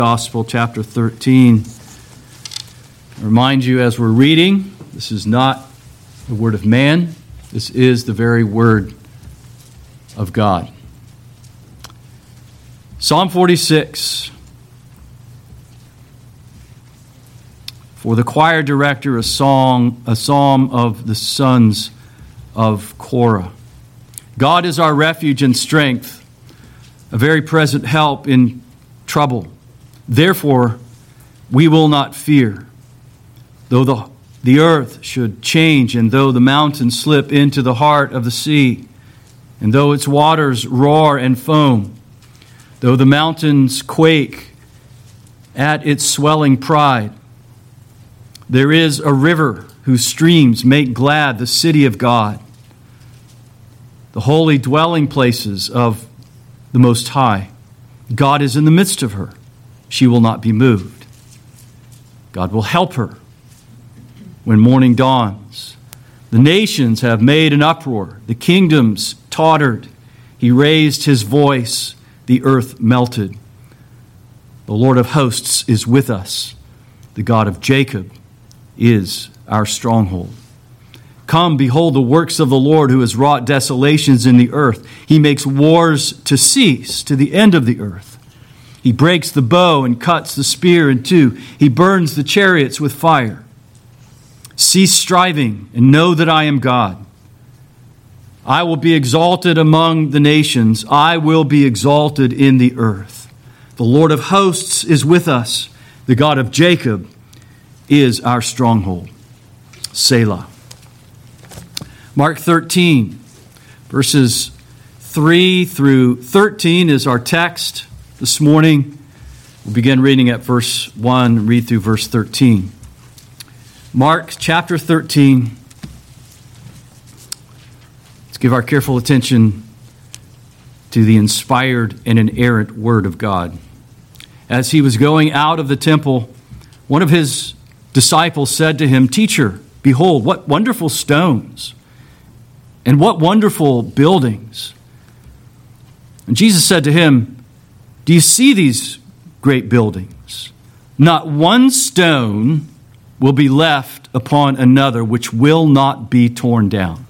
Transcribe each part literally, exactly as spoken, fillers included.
Gospel, chapter thirteen. I remind you as we're reading, this is not the word of man. This is the very word of God. Psalm forty-six. For the choir director, a song, a psalm of the sons of Korah. God is our refuge and strength, a very present help in trouble. Therefore, we will not fear. Though the, the earth should change, and though the mountains slip into the heart of the sea, and though its waters roar and foam, though the mountains quake at its swelling pride, there is a river whose streams make glad the city of God, the holy dwelling places of the Most High. God is in the midst of her. She will not be moved. God will help her when morning dawns. The nations have made an uproar. The kingdoms tottered. He raised his voice. The earth melted. The Lord of hosts is with us. The God of Jacob is our stronghold. Come, behold the works of the Lord, who has wrought desolations in the earth. He makes wars to cease to the end of the earth. He breaks the bow and cuts the spear in two. He burns the chariots with fire. Cease striving and know that I am God. I will be exalted among the nations. I will be exalted in the earth. The Lord of hosts is with us. The God of Jacob is our stronghold. Selah. Mark thirteen, verses three through thirteen is our text this morning. We'll begin reading at verse one and read through verse thirteen. Mark chapter thirteen. Let's give our careful attention to the inspired and inerrant Word of God. As he was going out of the temple, one of his disciples said to him, "Teacher, behold, what wonderful stones, and what wonderful buildings." And Jesus said to him, "Do you see these great buildings? Not one stone will be left upon another which will not be torn down."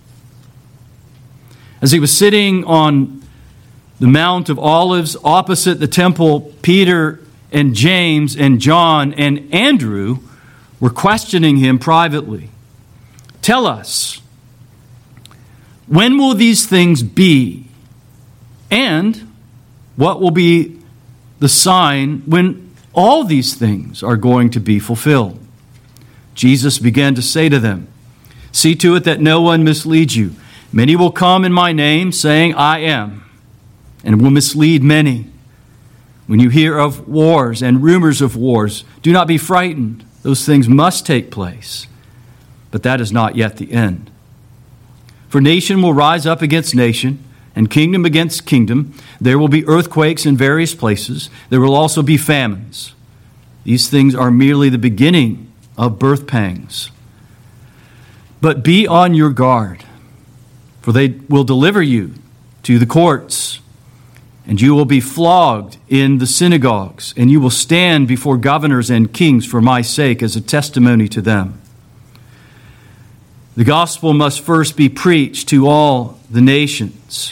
As he was sitting on the Mount of Olives opposite the temple, Peter and James and John and Andrew were questioning him privately. "Tell us, when will these things be? And what will be the sign when all these things are going to be fulfilled?" Jesus began to say to them, "See to it that no one misleads you. Many will come in my name, saying, 'I am,' and will mislead many. When you hear of wars and rumors of wars, do not be frightened. Those things must take place, but that is not yet the end. For nation will rise up against nation, and kingdom against kingdom. There will be earthquakes in various places. There will also be famines. These things are merely the beginning of birth pangs. But be on your guard, for they will deliver you to the courts, and you will be flogged in the synagogues, and you will stand before governors and kings for my sake as a testimony to them. The gospel must first be preached to all the nations.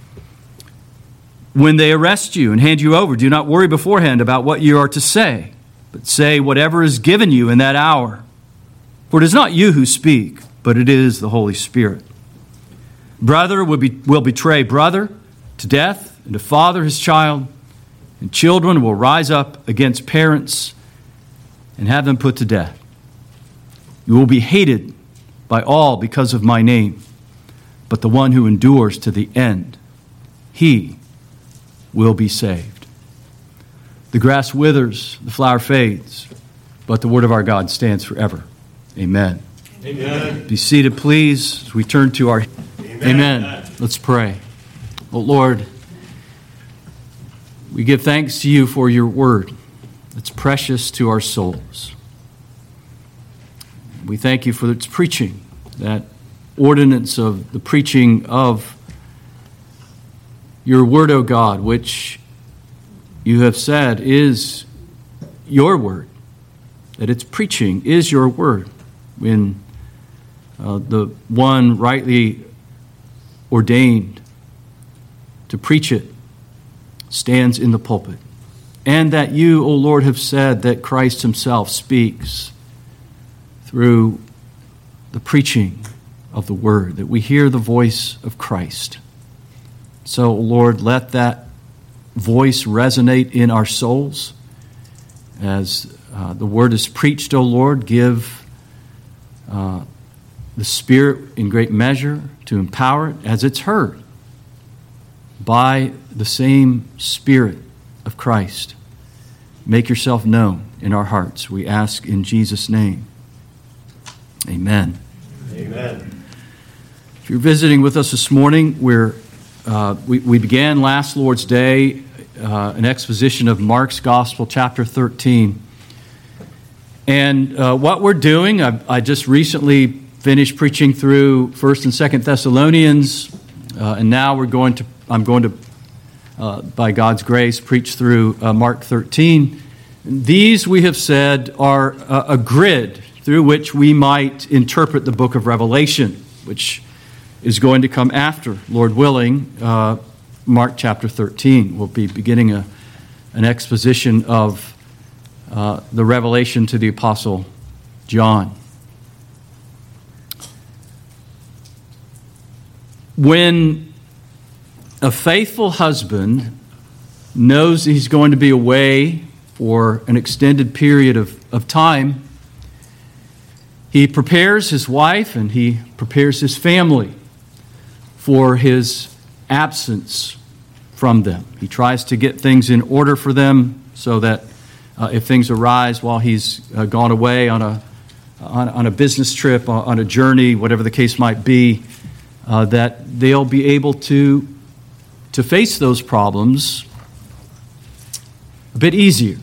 When they arrest you and hand you over, do not worry beforehand about what you are to say, but say whatever is given you in that hour. For it is not you who speak, but it is the Holy Spirit. Brother will, be, will betray brother to death, and a father his child, and children will rise up against parents and have them put to death. You will be hated by all because of my name, but the one who endures to the end, he will be saved." The grass withers, the flower fades, but the word of our God stands forever. Amen. Amen. Be seated, please, as we turn to our... Amen. Amen. Let's pray. Oh, Lord, we give thanks to you for your word that's precious to our souls. We thank you for its preaching, that ordinance of the preaching of your word, O God, which you have said is your word, that its preaching is your word, when uh, the one rightly ordained to preach it stands in the pulpit. And that you, O Lord, have said that Christ himself speaks through the preaching of the word, that we hear the voice of Christ. So, Lord, let that voice resonate in our souls as uh, the word is preached, O Lord. Give uh, the Spirit in great measure to empower it as it's heard by the same Spirit of Christ. Make yourself known in our hearts, we ask in Jesus' name. Amen. Amen. If you're visiting with us this morning, we're, uh, we, we began last Lord's Day uh, an exposition of Mark's Gospel, chapter thirteen. And uh, what we're doing, I, I just recently finished preaching through First and Second Thessalonians, uh, and now we're going to, I'm going to, uh, by God's grace, preach through uh, Mark thirteen. These, we have said, are a, a grid through which we might interpret the book of Revelation, which is going to come after, Lord willing, uh, Mark chapter thirteen. We'll be beginning a, an exposition of uh, the revelation to the Apostle John. When a faithful husband knows he's going to be away for an extended period of, of time, he prepares his wife and he prepares his family for his absence from them. He tries to get things in order for them so that uh, if things arise while he's uh, gone away on a on, on a business trip, on a journey, whatever the case might be, uh, that they'll be able to to face those problems a bit easier.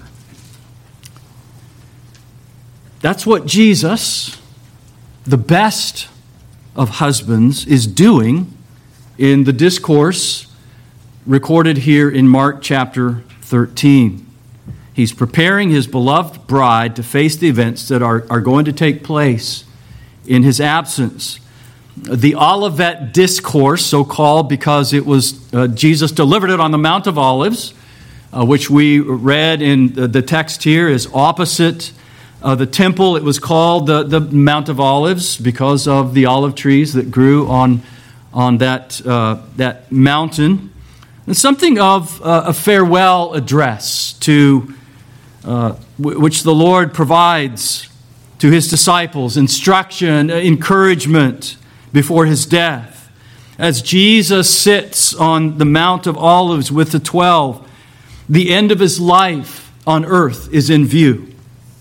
That's what Jesus, the best of husbands, is doing in the discourse recorded here in Mark chapter thirteen. He's preparing his beloved bride to face the events that are, are going to take place in his absence. The Olivet Discourse, so called because it was uh, Jesus delivered it on the Mount of Olives, uh, which we read in the, the text here, is opposite uh, the temple. It was called the, the Mount of Olives because of the olive trees that grew on, on that, uh, that mountain. And something of uh, a farewell address to uh, w- which the Lord provides to his disciples, instruction, encouragement before his death. As Jesus sits on the Mount of Olives with the twelve, the end of his life on earth is in view.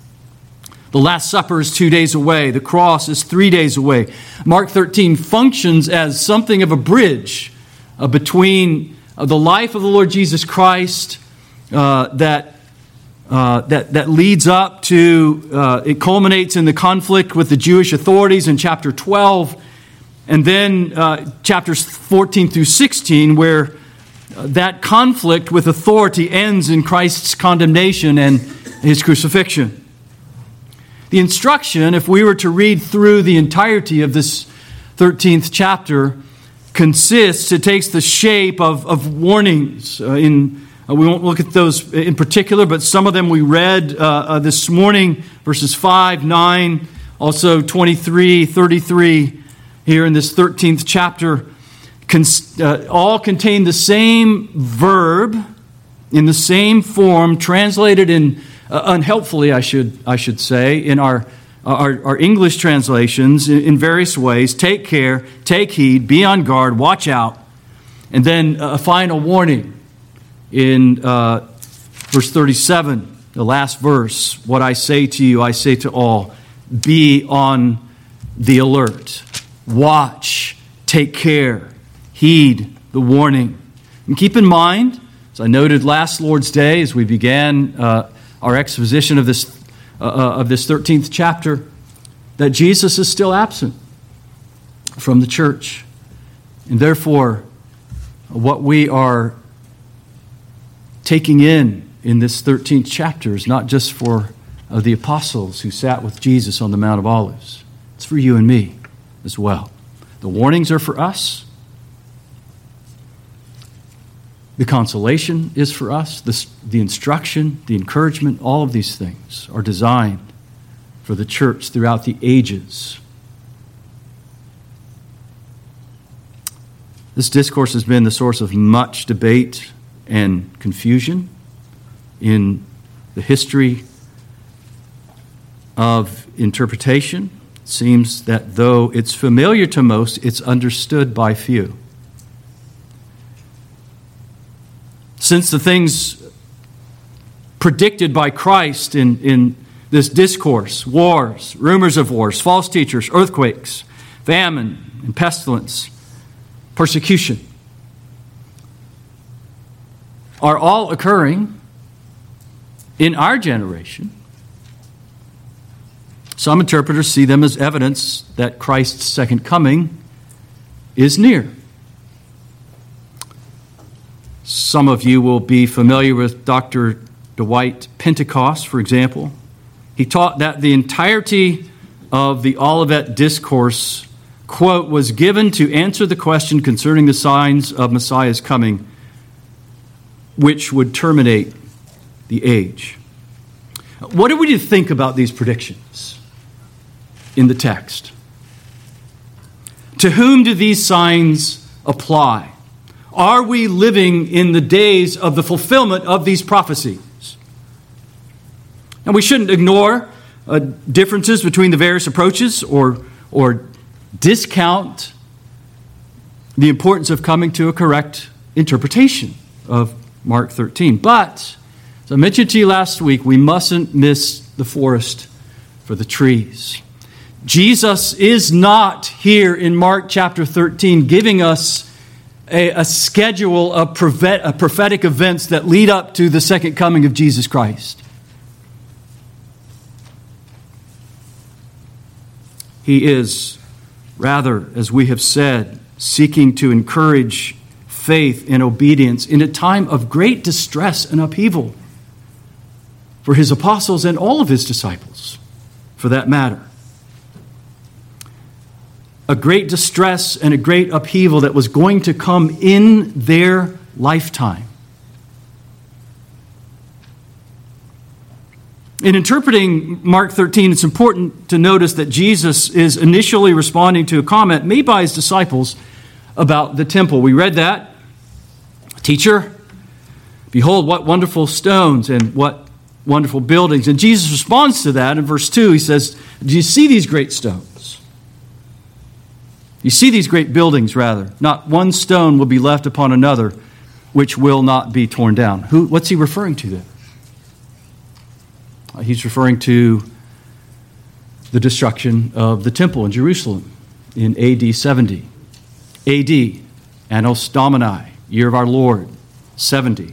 The Last Supper is two days away. The cross is three days away. Mark thirteen functions as something of a bridge uh, between uh, the life of the Lord Jesus Christ uh, that Uh, that, that leads up to, uh, it culminates in the conflict with the Jewish authorities in chapter twelve, and then uh, chapters fourteen through sixteen, where uh, that conflict with authority ends in Christ's condemnation and his crucifixion. The instruction, if we were to read through the entirety of this thirteenth chapter, consists, it takes the shape of, of warnings uh, in Uh, we won't look at those in particular, but some of them we read uh, uh, this morning, verses five, nine, also twenty-three, thirty-three, here in this thirteenth chapter, cons- uh, all contain the same verb in the same form, translated in, uh, unhelpfully, I should I should say, in our, our, our English translations in, in various ways. Take care, take heed, be on guard, watch out, and then a final warning. In uh, verse thirty-seven, the last verse, what I say to you, I say to all, be on the alert. Watch, take care, heed the warning. And keep in mind, as I noted last Lord's Day, as we began uh, our exposition of this, uh, of this thirteenth chapter, that Jesus is still absent from the church. And therefore, what we are taking in in this thirteenth chapter is not just for uh, the apostles who sat with Jesus on the Mount of Olives. It's for you and me as well. The warnings are for us. The consolation is for us. The, the instruction, the encouragement, all of these things are designed for the church throughout the ages. This discourse has been the source of much debate and confusion in the history of interpretation. It seems that though it's familiar to most, it's understood by few. Since the things predicted by Christ in, in this discourse, wars, rumors of wars, false teachers, earthquakes, famine and pestilence, persecution, are all occurring in our generation, some interpreters see them as evidence that Christ's second coming is near. Some of you will be familiar with Doctor Dwight Pentecost, for example. He taught that the entirety of the Olivet Discourse, quote, was given to answer the question concerning the signs of Messiah's coming, which would terminate the age. What are we to think about these predictions in the text? To whom do these signs apply? Are we living in the days of the fulfillment of these prophecies? And we shouldn't ignore uh, differences between the various approaches or, or discount the importance of coming to a correct interpretation of Mark thirteen. But, as I mentioned to you last week, we mustn't miss the forest for the trees. Jesus is not here in Mark chapter thirteen giving us a, a schedule of prophet, a prophetic events that lead up to the second coming of Jesus Christ. He is, rather, as we have said, seeking to encourage faith and obedience in a time of great distress and upheaval for his apostles and all of his disciples, for that matter. A great distress and a great upheaval that was going to come in their lifetime. In interpreting Mark thirteen, it's important to notice that Jesus is initially responding to a comment made by his disciples about the temple. We read that. Teacher, behold, what wonderful stones and what wonderful buildings. And Jesus responds to that in verse two. He says, do you see these great stones? You see these great buildings, rather. Not one stone will be left upon another, which will not be torn down. Who? What's he referring to there? He's referring to the destruction of the temple in Jerusalem in A D seventy. A D, Annos Domini, year of our Lord, seventy.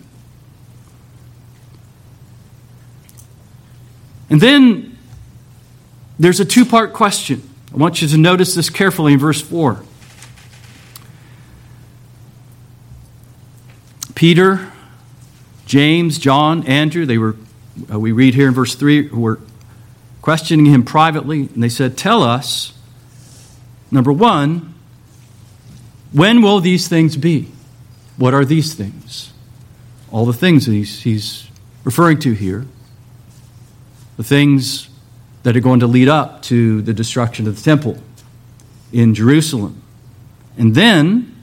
And then there's a two-part question. I want you to notice this carefully in verse four. Peter, James, John, Andrew, they were, uh, we read here in verse three, were questioning him privately, and they said, tell us, number one, when will these things be? What are these things? All the things that he's, he's referring to here. The things that are going to lead up to the destruction of the temple in Jerusalem. And then,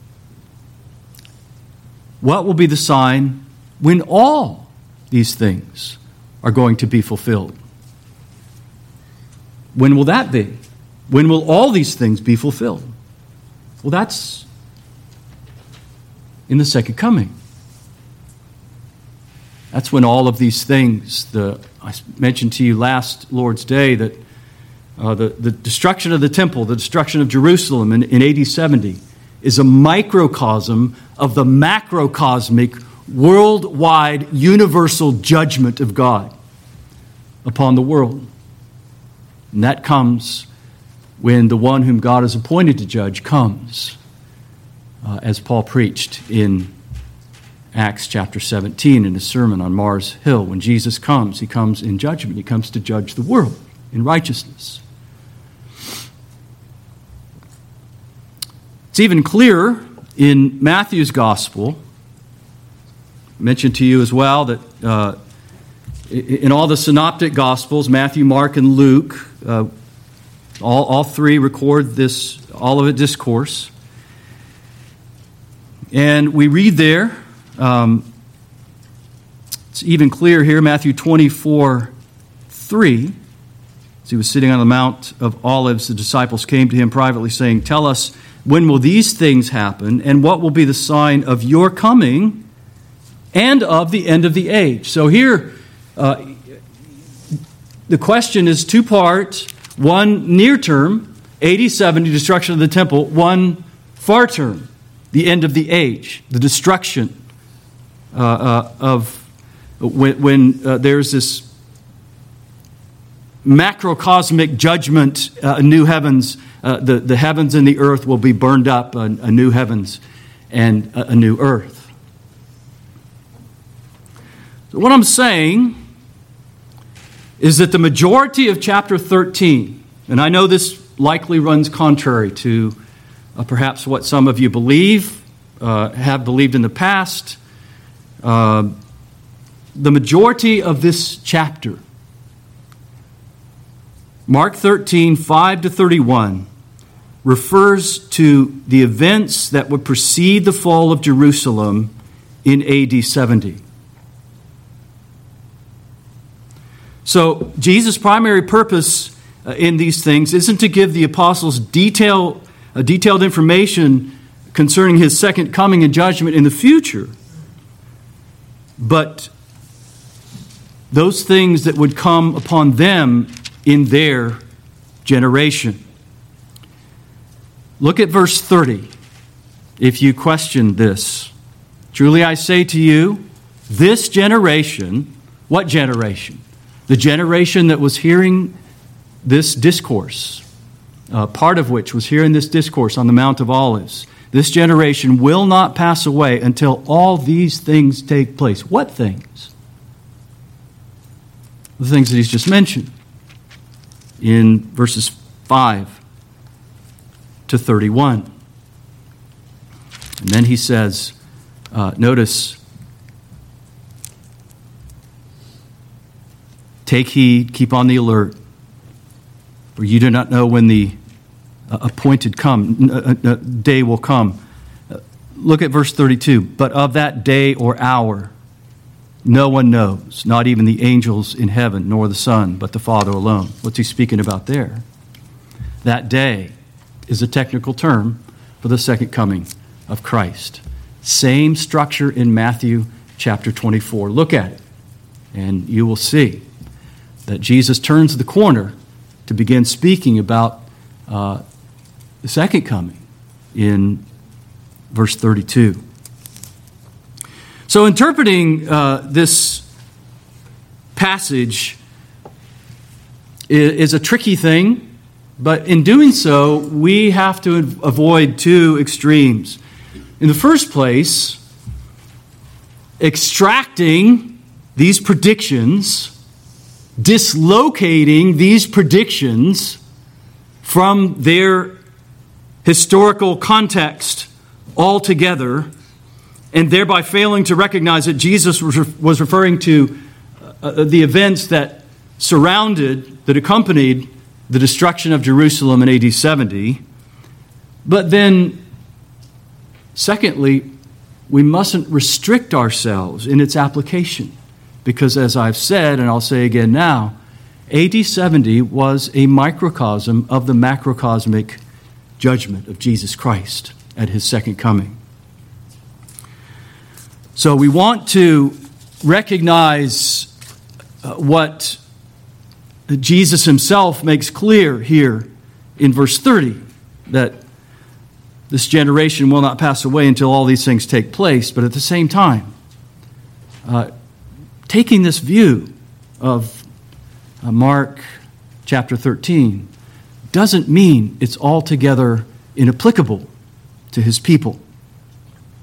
what will be the sign when all these things are going to be fulfilled? When will that be? When will all these things be fulfilled? Well, that's in the second coming. That's when all of these things, the I mentioned to you last Lord's Day that uh, the, the destruction of the temple, the destruction of Jerusalem in, in A D seventy is a microcosm of the macrocosmic, worldwide, universal judgment of God upon the world. And that comes when the one whom God has appointed to judge comes, uh, as Paul preached in Acts chapter seventeen in his sermon on Mars Hill. When Jesus comes, he comes in judgment. He comes to judge the world in righteousness. It's even clearer in Matthew's gospel. I mentioned to you as well that uh, in all the synoptic gospels, Matthew, Mark, and Luke, uh, all, all three record this Olivet Discourse. And we read there, um, it's even clear here, Matthew twenty-four three. As he was sitting on the Mount of Olives, the disciples came to him privately saying, "Tell us, when will these things happen, and what will be the sign of your coming and of the end of the age?" So here, uh, the question is two-part. One near-term, A D seventy, destruction of the temple. One far-term, the end of the age, the destruction uh, uh, of when, when uh, there's this macrocosmic judgment, uh, new heavens, uh, the, the heavens and the earth will be burned up, a, a new heavens and a, a new earth. So what I'm saying is that the majority of chapter thirteen, and I know this likely runs contrary to uh, perhaps what some of you believe, uh, have believed in the past, uh, the majority of this chapter, Mark thirteen, five to thirty-one, refers to the events that would precede the fall of Jerusalem in A D seventy. So Jesus' primary purpose uh, in these things isn't to give the apostles detail, uh, detailed information concerning his second coming and judgment in the future, but those things that would come upon them in their generation. Look at verse thirty. If you question this, "Truly I say to you, this generation," what generation? The generation that was hearing this discourse, uh, part of which was hearing this discourse on the Mount of Olives. "This generation will not pass away until all these things take place." What things? The things that he's just mentioned in verses five to thirty-one. And then he says, uh, notice, "Take heed, keep on the alert, for you do not know when the uh, appointed come uh, uh, day will come." Uh, look at verse thirty-two. "But of that day or hour no one knows, not even the angels in heaven, nor the Son, but the Father alone." What's he speaking about there? That day is a technical term for the second coming of Christ. Same structure in Matthew chapter twenty-four. Look at it, and you will see that Jesus turns the corner to begin speaking about uh, the second coming in verse thirty-two. So interpreting uh, this passage is, is a tricky thing, but in doing so, we have to avoid two extremes. In the first place, extracting these predictions, dislocating these predictions from their historical context altogether, and thereby failing to recognize that Jesus was referring to uh, the events that surrounded, that accompanied the destruction of Jerusalem in A D seventy. But then, secondly, we mustn't restrict ourselves in its application. Because as I've said, and I'll say again now, A D seventy was a microcosm of the macrocosmic judgment of Jesus Christ at his second coming. So we want to recognize uh, what Jesus himself makes clear here in verse thirty, that this generation will not pass away until all these things take place. But at the same time, uh, taking this view of uh, Mark chapter thirteen doesn't mean it's altogether inapplicable to his people.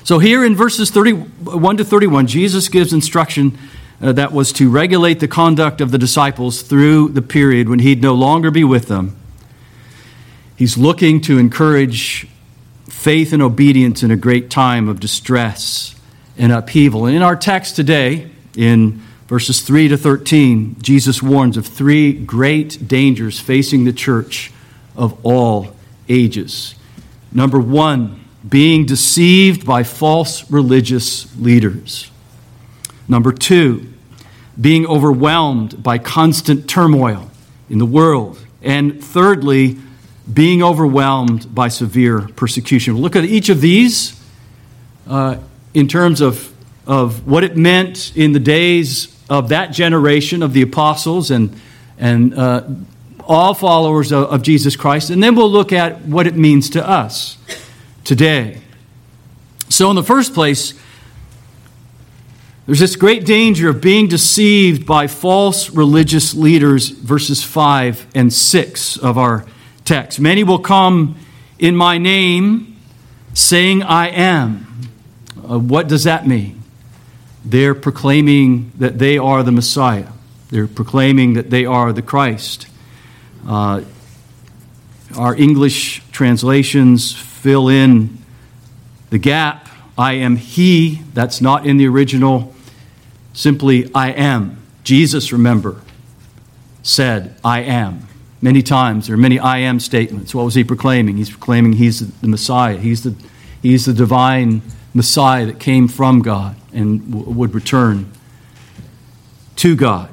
So here in verses thirty-one to thirty-one, Jesus gives instruction uh, that was to regulate the conduct of the disciples through the period when he'd no longer be with them. He's looking to encourage faith and obedience in a great time of distress and upheaval. And in our text today, in verses three to thirteen, Jesus warns of three great dangers facing the church of all ages. Number one, being deceived by false religious leaders. Number two, being overwhelmed by constant turmoil in the world. And thirdly, being overwhelmed by severe persecution. We'll look at each of these uh, in terms of, of what it meant in the days of that generation of the apostles and, and uh, all followers of, of Jesus Christ. And then we'll look at what it means to us today. So in the first place, there's this great danger of being deceived by false religious leaders, verses five and six of our text. Many will come in my name, saying I am. Uh, what does that mean? They're proclaiming that they are the Messiah. They're proclaiming that they are the Christ. Uh, our English translations fill in the gap. I am He. That's not in the original. Simply, I am. Jesus, remember, said, I am. Many times, there are many I am statements. What was He proclaiming? He's proclaiming He's the Messiah. He's the, he's the divine Messiah that came from God and w- would return to God.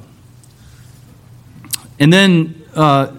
And then uh,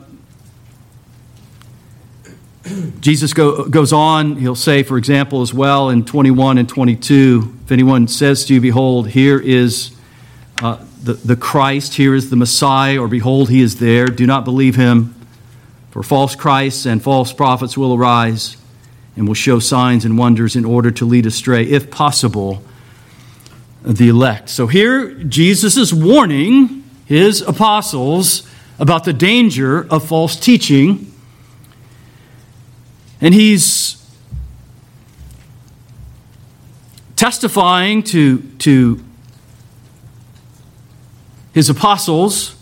Jesus go, goes on. He'll say, for example, as well in twenty-one and twenty-two, if anyone says to you, behold, here is uh, the, the Christ, here is the Messiah, or behold, He is there, do not believe him. For false Christs and false prophets will arise and will show signs and wonders in order to lead astray, if possible, the elect. So here Jesus is warning His apostles about the danger of false teaching. And He's testifying to, to His apostles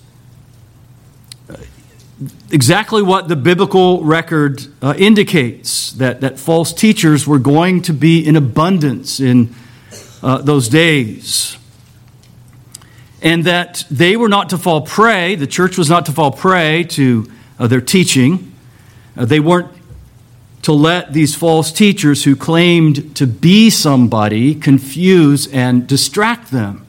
exactly what the biblical record uh, indicates, that, that false teachers were going to be in abundance in uh, those days. And that they were not to fall prey, the church was not to fall prey to uh, their teaching. Uh, they weren't to let these false teachers who claimed to be somebody confuse and distract them.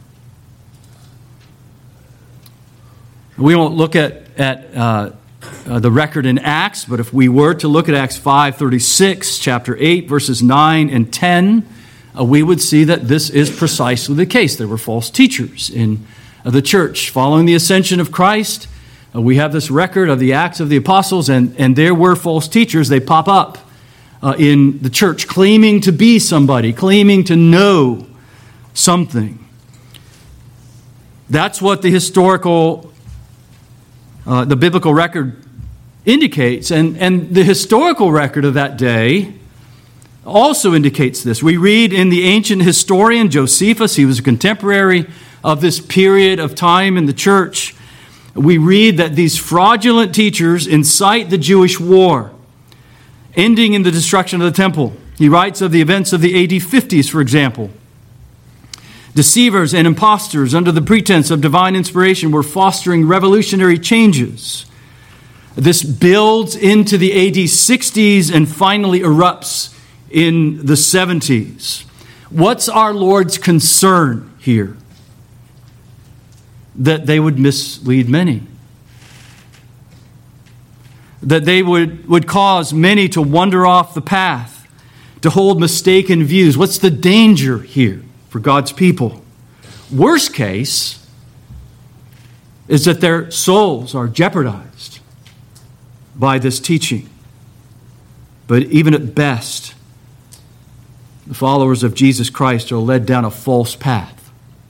We won't look at, at uh, uh, the record in Acts, but if we were to look at Acts five thirty-six, chapter eight, verses nine and ten, uh, we would see that this is precisely the case. There were false teachers in uh, the church. Following the ascension of Christ, uh, we have this record of the Acts of the Apostles, and, and there were false teachers. They pop up uh, in the church claiming to be somebody, claiming to know something. That's what the historical Uh, the biblical record indicates, and, and the historical record of that day also indicates this. We read in the ancient historian Josephus, he was a contemporary of this period of time in the church. We read that these fraudulent teachers incite the Jewish war, ending in the destruction of the temple. He writes of the events of the A D fifties, for example. Deceivers and impostors, under the pretense of divine inspiration, were fostering revolutionary changes. This builds into the A D sixties and finally erupts in the seventies. What's our Lord's concern here? That they would mislead many. That they would, would cause many to wander off the path, to hold mistaken views. What's the danger here for God's people? Worst case is that their souls are jeopardized by this teaching. But even at best, the followers of Jesus Christ are led down a false path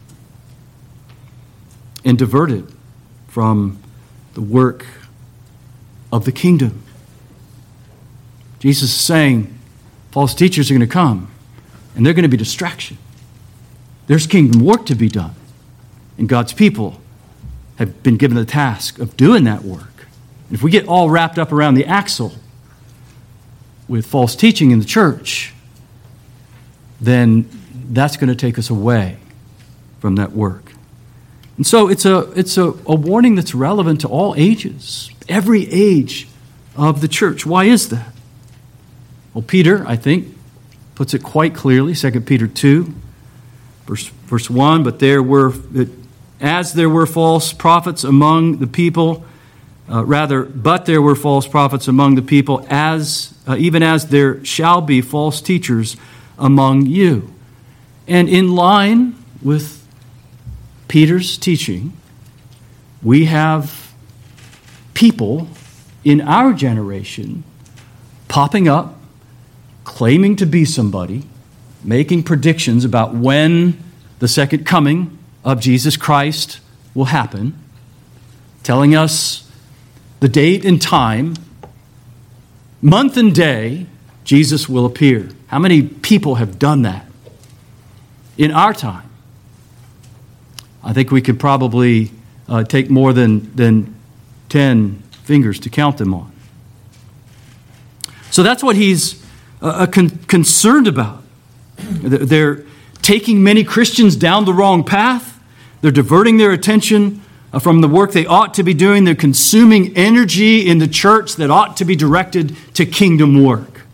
and diverted from the work of the kingdom. Jesus is saying false teachers are going to come. And they're going to be distraction. There's kingdom work to be done. And God's people have been given the task of doing that work. And if we get all wrapped up around the axle with false teaching in the church, then that's going to take us away from that work. And so it's a it's a, a warning that's relevant to all ages, every age of the church. Why is that? Well, Peter, I think, puts it quite clearly, Second Peter two, verse, verse one, but there were, as there were false prophets among the people, uh, rather, but there were false prophets among the people, as uh, even as there shall be false teachers among you. And in line with Peter's teaching, we have people in our generation popping up, claiming to be somebody, making predictions about when the second coming of Jesus Christ will happen, telling us the date and time, month and day, Jesus will appear. How many people have done that in our time? I think we could probably uh, take more than, than ten fingers to count them on. So that's what he's uh, con- concerned about. They're taking many Christians down the wrong path. They're diverting their attention uh, from the work they ought to be doing. They're consuming energy in the church that ought to be directed to kingdom work.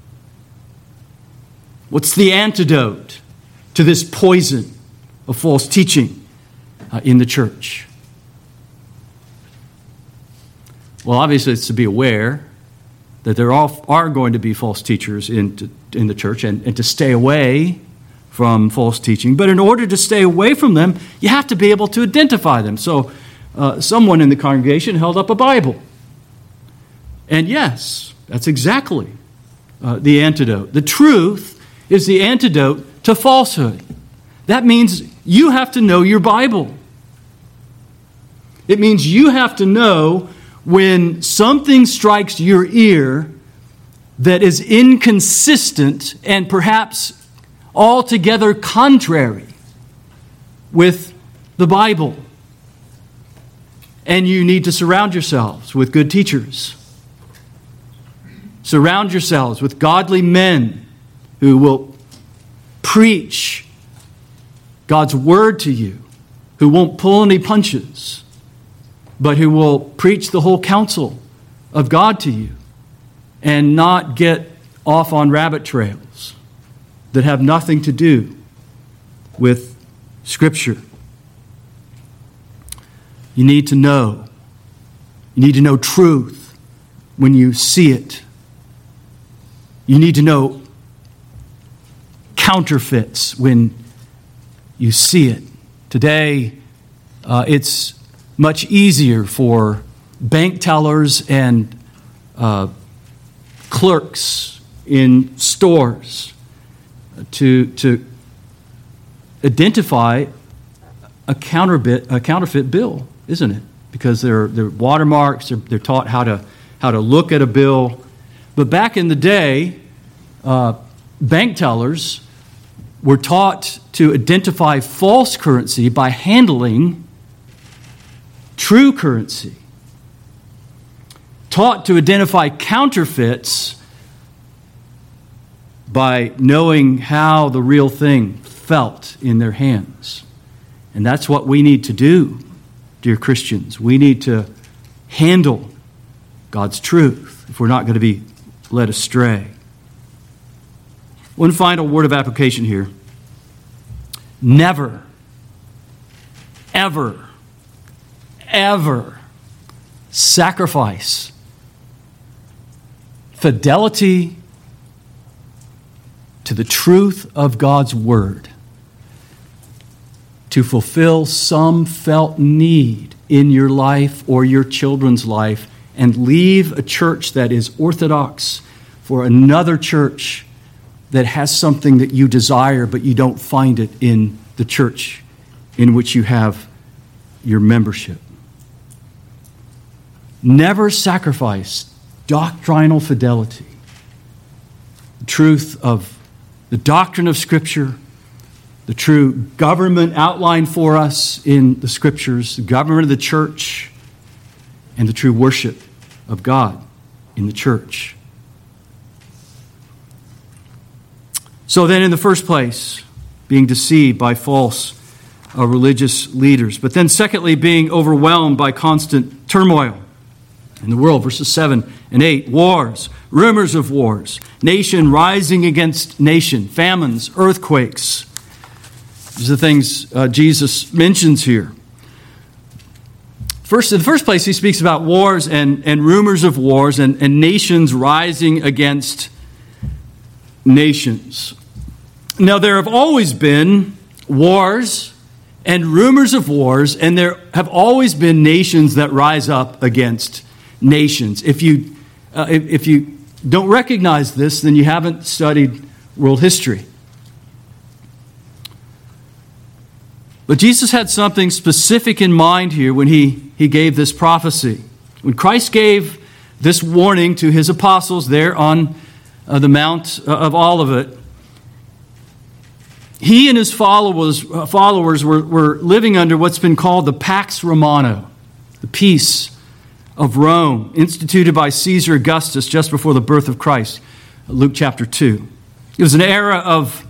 What's the antidote to this poison of false teaching Uh, in the church? Well, obviously it's to be aware that there are, are going to be false teachers in, to, in the church, and, and to stay away from false teaching. But in order to stay away from them, you have to be able to identify them. So uh, someone in the congregation held up a Bible. And yes, that's exactly uh, the antidote. The truth is the antidote to falsehood. That means you have to know your Bible. It means you have to know when something strikes your ear that is inconsistent and perhaps altogether contrary with the Bible. And you need to surround yourselves with good teachers. Surround yourselves with godly men who will preach God's word to you, who won't pull any punches, but who will preach the whole counsel of God to you and not get off on rabbit trails that have nothing to do with Scripture. You need to know. You need to know truth when you see it. You need to know counterfeits when you see it. Today, uh, it's much easier for bank tellers and uh, clerks in stores to to identify a counterfeit a counterfeit bill, isn't it? Because they're they're watermarks. They're, they're taught how to how to look at a bill. But back in the day, uh, bank tellers were taught to identify false currency by handling true currency. Taught to identify counterfeits by knowing how the real thing felt in their hands. And that's what we need to do, dear Christians. We need to handle God's truth if we're not going to be led astray. One final word of application here. Never, ever, ever sacrifice fidelity to the truth of God's word to fulfill some felt need in your life or your children's life, and leave a church that is orthodox for another church that has something that you desire, but you don't find it in the church in which you have your membership. Never sacrifice doctrinal fidelity, the truth of the doctrine of Scripture, the true government outlined for us in the Scriptures, the government of the church, and the true worship of God in the church. So then, in the first place, being deceived by false uh, religious leaders. But then secondly, being overwhelmed by constant turmoil in the world. Verses seven and eight, wars, rumors of wars, nation rising against nation, famines, earthquakes. These are the things uh, Jesus mentions here. First, in the first place, he speaks about wars and, and rumors of wars and, and nations rising against nations. Now, there have always been wars and rumors of wars, and there have always been nations that rise up against nations. If you uh, if, if you don't recognize this, then you haven't studied world history. But Jesus had something specific in mind here when he, he gave this prophecy. When Christ gave this warning to his apostles there on uh, the Mount of Olivet, he and his followers, uh, followers were, were living under what's been called the Pax Romana, the peace of Rome, instituted by Caesar Augustus just before the birth of Christ, Luke chapter two. It was an era of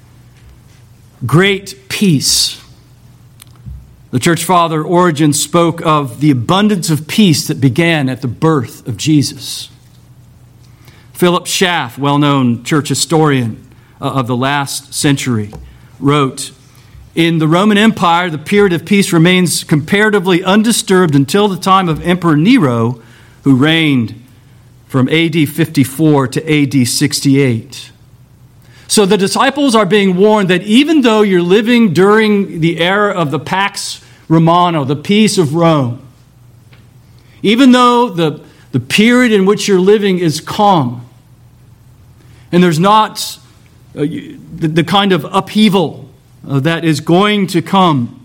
great peace. The church father Origen spoke of the abundance of peace that began at the birth of Jesus. Philip Schaff, well-known church historian of the last century, wrote, "In the Roman Empire, the period of peace remains comparatively undisturbed until the time of Emperor Nero, who reigned from A D fifty-four to A D sixty-eight. So the disciples are being warned that even though you're living during the era of the Pax Romana, the peace of Rome, even though the, the period in which you're living is calm, and there's not uh, the, the kind of upheaval uh, that is going to come,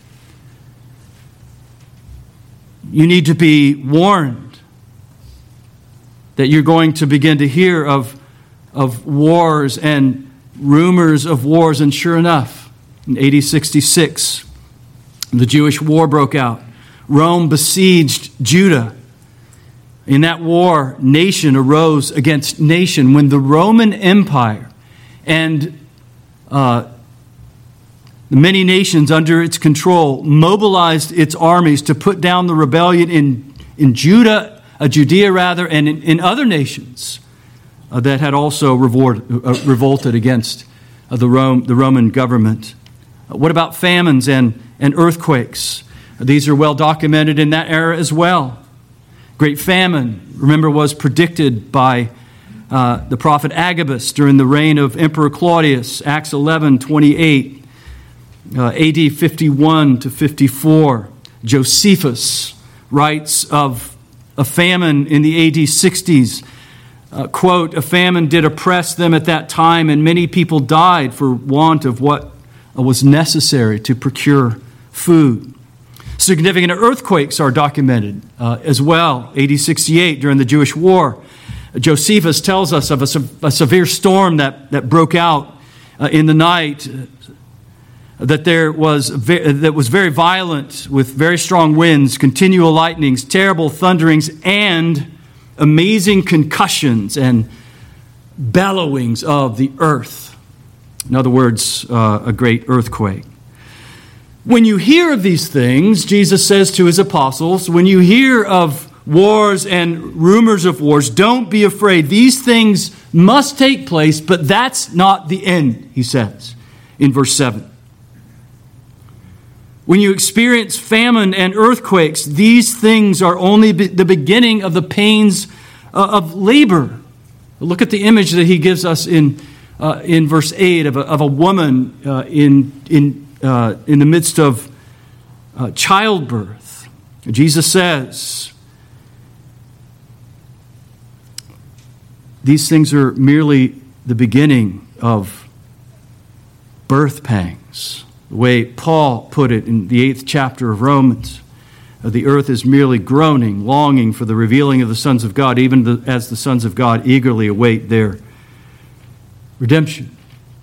you need to be warned that you're going to begin to hear of, of wars and rumors of wars. And sure enough, in A D sixty-six, the Jewish war broke out. Rome besieged Judah. In that war, nation arose against nation. When the Roman Empire and uh, the many nations under its control mobilized its armies to put down the rebellion in, in Judah, uh, Judea rather, and in, in other nations uh, that had also revolt, uh, revolted against uh, the, Rome, the Roman government. Uh, what about famines and, and earthquakes? Uh, these are well documented in that era as well. Great famine, remember, was predicted by uh, the prophet Agabus during the reign of Emperor Claudius, Acts eleven twenty-eight, uh, A D fifty-one to fifty-four. Josephus writes of a famine in the A D sixties. Uh, quote, "A famine did oppress them at that time, and many people died for want of what was necessary to procure food." Significant earthquakes are documented uh, as well. A D sixty-eight, during the Jewish war, Josephus tells us of a, se- a severe storm that, that broke out uh, in the night, uh, that there was ve- that was very violent, with very strong winds, continual lightnings, terrible thunderings, and amazing concussions and bellowings of the earth. In other words, uh, a great earthquake. When you hear of these things, Jesus says to his apostles, when you hear of wars and rumors of wars, don't be afraid. These things must take place, but that's not the end, he says in verse seven. When you experience famine and earthquakes, these things are only be- the beginning of the pains uh, of labor. Look at the image that he gives us in uh, in verse eight of a, of a woman uh, in in Uh, in the midst of uh, childbirth. Jesus says, these things are merely the beginning of birth pangs. The way Paul put it in the eighth chapter of Romans, uh, the earth is merely groaning, longing for the revealing of the sons of God, even the, as the sons of God eagerly await their redemption.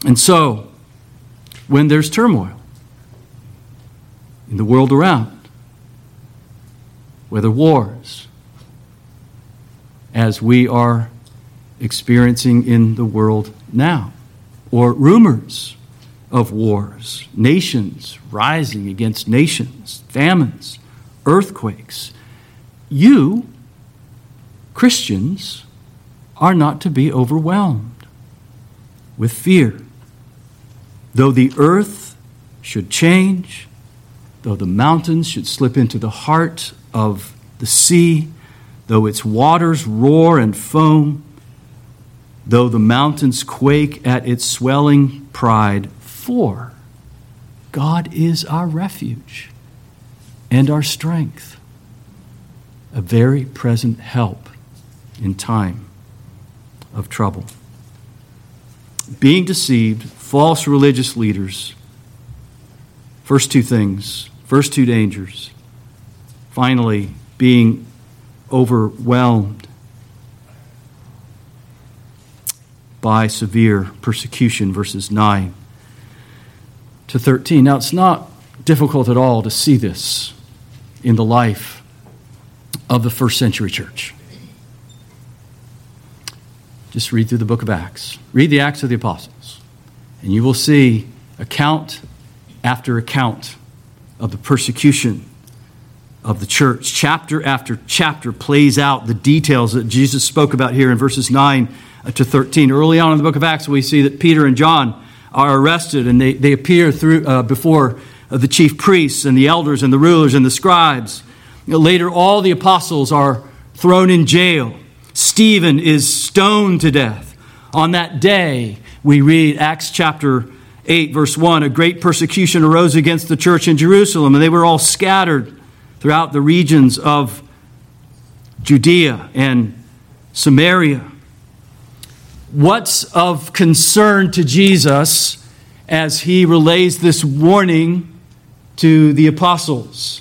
And so, when there's turmoil in the world around, whether wars, as we are experiencing in the world now, or rumors of wars, nations rising against nations, famines, earthquakes, you, Christians, are not to be overwhelmed with fear. Though the earth should change, though the mountains should slip into the heart of the sea, though its waters roar and foam, though the mountains quake at its swelling pride, for God is our refuge and our strength, a very present help in time of trouble. Being deceived, false religious leaders, first two things, first two dangers. Finally, being overwhelmed by severe persecution, verses nine to thirteen. Now, it's not difficult at all to see this in the life of the first century church. Just read through the book of Acts. Read the Acts of the Apostles, and you will see account after account of the persecution of the church. Chapter after chapter plays out the details that Jesus spoke about here in verses nine to thirteen. Early on in the book of Acts, we see that Peter and John are arrested, and they, they appear through uh, before uh, the chief priests and the elders and the rulers and the scribes. You know, later, all the apostles are thrown in jail. Stephen is stoned to death. On that day, we read Acts chapter eight, verse one, a great persecution arose against the church in Jerusalem, and they were all scattered throughout the regions of Judea and Samaria. What's of concern to Jesus as he relays this warning to the apostles?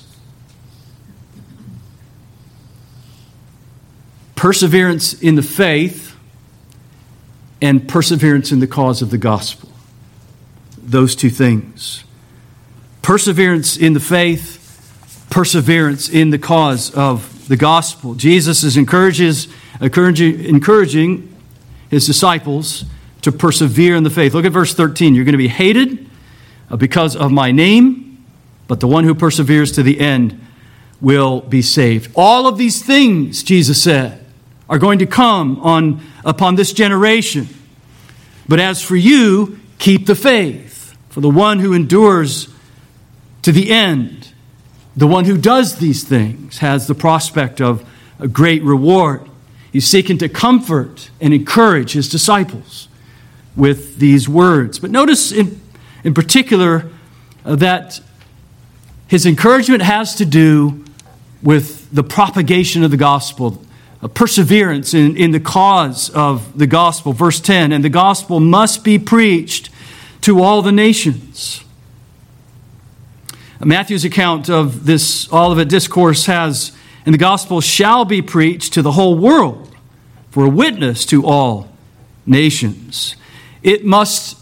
Perseverance in the faith and perseverance in the cause of the gospel. Those two things. Perseverance in the faith, perseverance in the cause of the gospel. Jesus is encourages, encouraging, encouraging his disciples to persevere in the faith. Look at verse thirteen. You're going to be hated because of my name, but the one who perseveres to the end will be saved. All of these things, Jesus said, are going to come on upon this generation. But as for you, keep the faith. For the one who endures to the end, the one who does these things, has the prospect of a great reward. He's seeking to comfort and encourage his disciples with these words. But notice in, in particular uh, that his encouragement has to do with the propagation of the gospel, a perseverance in, in the cause of the gospel. Verse ten, and the gospel must be preached to all the nations. Matthew's account of this Olivet Discourse has, and the gospel shall be preached to the whole world for a witness to all nations. It must,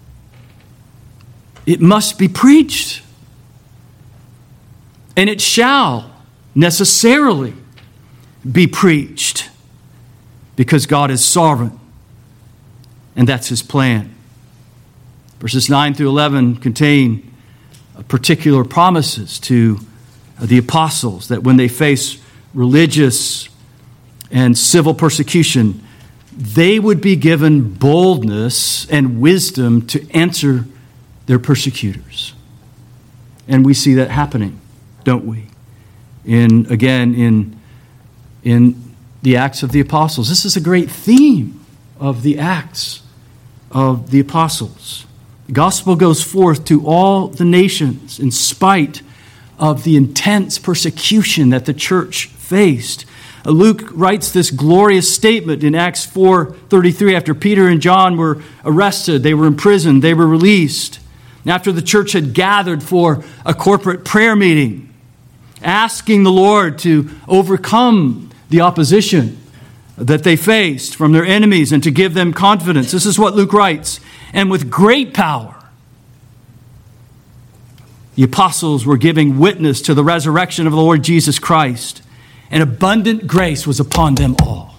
it must be preached. And it shall necessarily be preached because God is sovereign. And that's his plan. Verses nine through eleven contain particular promises to the apostles that when they face religious and civil persecution, they would be given boldness and wisdom to answer their persecutors. And we see that happening, don't we? In again in in the Acts of the Apostles. This is a great theme of the Acts of the Apostles. The gospel goes forth to all the nations in spite of the intense persecution that the church faced. Luke writes this glorious statement in Acts four thirty-three. After Peter and John were arrested, they were imprisoned, they were released. And after the church had gathered for a corporate prayer meeting, asking the Lord to overcome the opposition that they faced from their enemies and to give them confidence. This is what Luke writes. and with great power, the apostles were giving witness to the resurrection of the Lord Jesus Christ, and abundant grace was upon them all.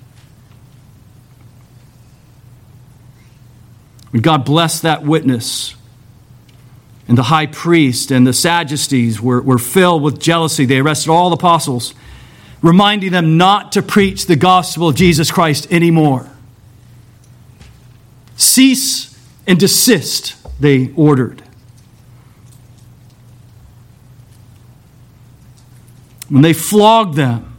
When God blessed that witness, and the high priest and the Sadducees were, were filled with jealousy, they arrested all the apostles, reminding them not to preach the gospel of Jesus Christ anymore. Cease and desist, they ordered. When they flogged them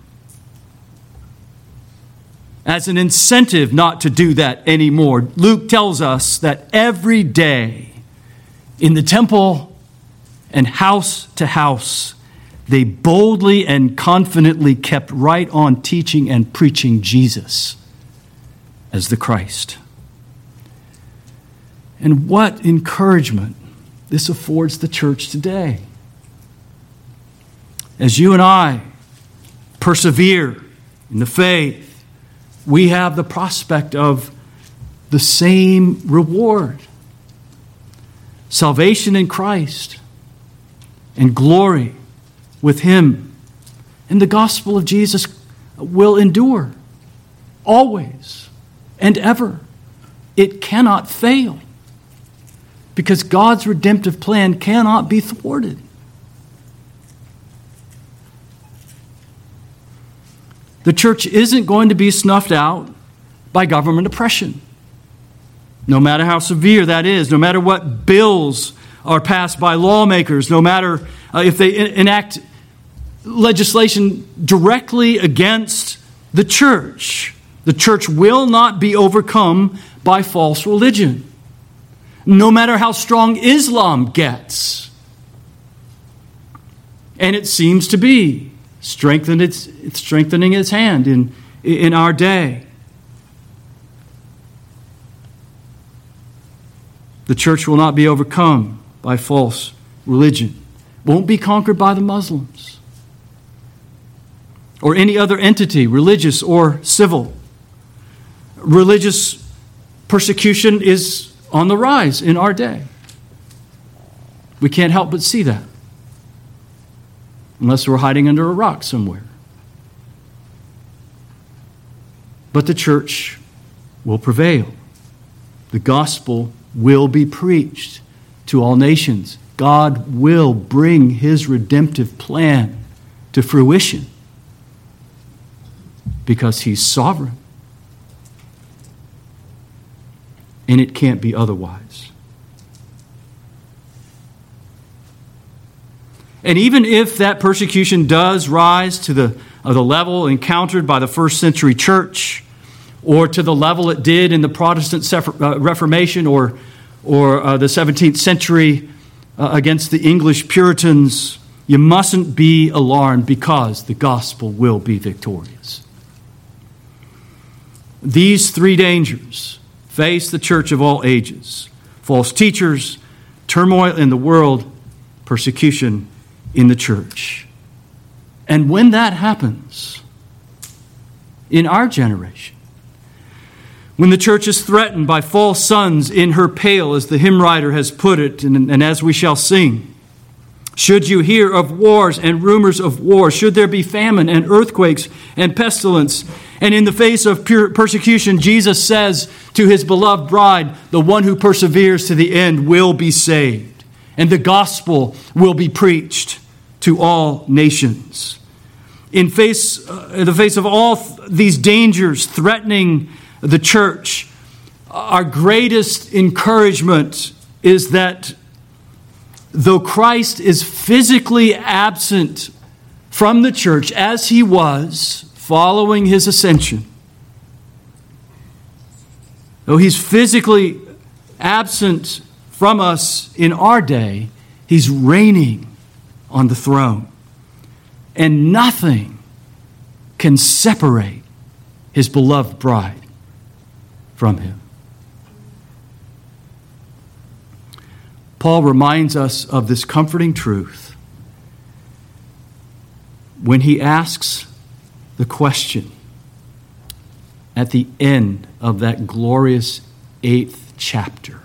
as an incentive not to do that anymore, Luke tells us that every day in the temple and house to house, they boldly and confidently kept right on teaching and preaching Jesus as the Christ. And what encouragement this affords the church today. As you and I persevere in the faith, we have the prospect of the same reward. Salvation in Christ and glory with Him. And the gospel of Jesus will endure always and ever. It cannot fail because God's redemptive plan cannot be thwarted. The church isn't going to be snuffed out by government oppression. No matter how severe that is, no matter what bills are passed by lawmakers, no matter uh, if they en- enact legislation directly against the church, the church will not be overcome by false religion. No matter how strong Islam gets. And it seems to be. Strengthen its, it's strengthening its hand in, in our day. The church will not be overcome by false religion. Won't be conquered by the Muslims or any other entity, religious or civil. Religious persecution is on the rise in our day. We can't help but see that. Unless we're hiding under a rock somewhere. But the church will prevail. The gospel will be preached to all nations. God will bring His redemptive plan to fruition because He's sovereign. And it can't be otherwise. And even if that persecution does rise to the, uh, the level encountered by the first century church, or to the level it did in the Protestant Reformation or, or uh, the seventeenth century uh, against the English Puritans, you mustn't be alarmed because the gospel will be victorious. These three dangers face the church of all ages: false teachers, turmoil in the world, persecution in the church. And when that happens in our generation, when the church is threatened by false sons in her pail, as the hymn writer has put it, and, and as we shall sing, should you hear of wars and rumors of war, should there be famine and earthquakes and pestilence, and in the face of pure persecution, Jesus says to His beloved bride, the one who perseveres to the end will be saved. And the gospel will be preached to all nations. In face, uh, in the face of all th- these dangers threatening the church, our greatest encouragement is that though Christ is physically absent from the church as He was following His ascension, though He's physically absent from us in our day, He's reigning on the throne. And nothing can separate His beloved bride from Him. Paul reminds us of this comforting truth when he asks the question at the end of that glorious eighth chapter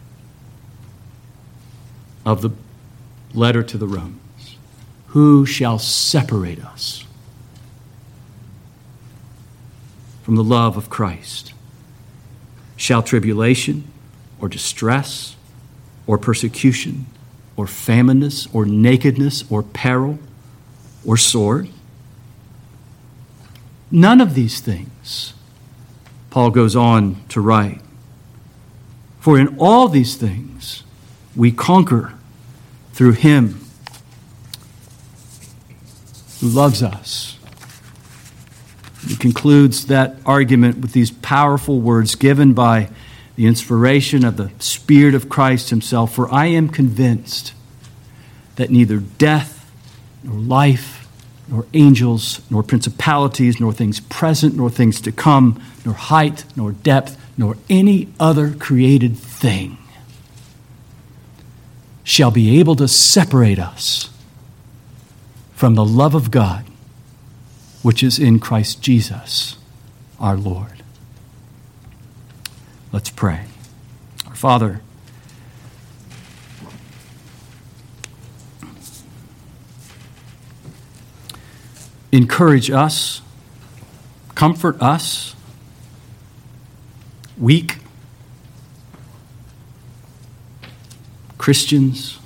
of the letter to the Romans. Who shall separate us from the love of Christ? Shall tribulation or distress or persecution or famine or nakedness or peril or sword? None of these things, Paul goes on to write. For in all these things we conquer through him who loves us. He concludes that argument with these powerful words given by the inspiration of the Spirit of Christ himself. For I am convinced that neither death, nor life, nor angels, nor principalities, nor things present, nor things to come, nor height, nor depth, nor any other created thing shall be able to separate us from the love of God, which is in Christ Jesus, our Lord. Let's pray. Our Father, encourage us, comfort us, weak Christians,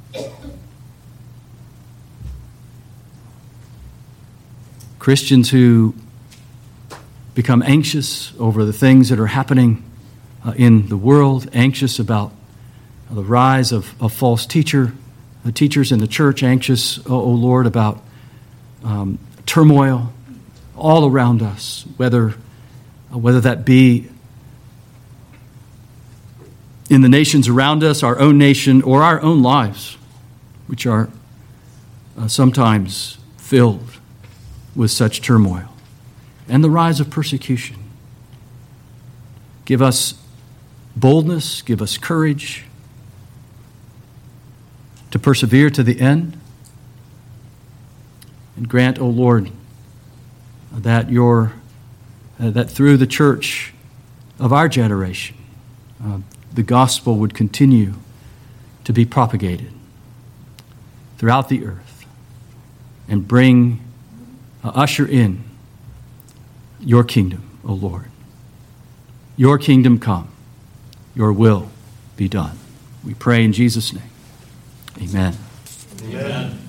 Christians who become anxious over the things that are happening uh, in the world, anxious about uh, the rise of, of false teacher, the teachers in the church, anxious, oh, oh Lord, about um, turmoil all around us, whether uh, whether that be in the nations around us, our own nation, or our own lives, which are uh, sometimes filled with such turmoil, and the rise of persecution. Give us boldness, give us courage to persevere to the end, and grant, O Lord, that your uh, that through the church of our generation, uh, the gospel would continue to be propagated throughout the earth and bring, uh, usher in your kingdom, O Lord. Your kingdom come, your will be done. We pray in Jesus' name. Amen. Amen.